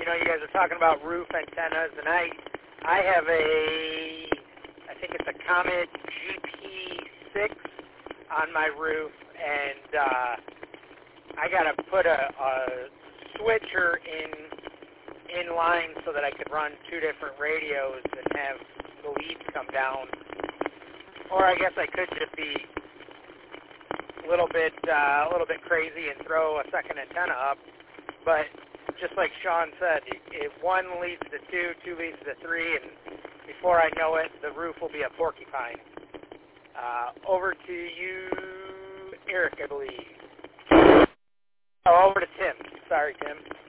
you guys are talking about roof antennas, and I have I think it's a Comet GP6 on my roof, and I got to put a switcher in line so that I could run two different radios and have the leads come down. Or I guess I could just be a little bit crazy and throw a second antenna up. But just like Sean said, if one leads to two, two leads to three, and before I know it, the roof will be a porcupine. Over to you, Eric, I believe. Oh, over to Tim. Sorry, Tim.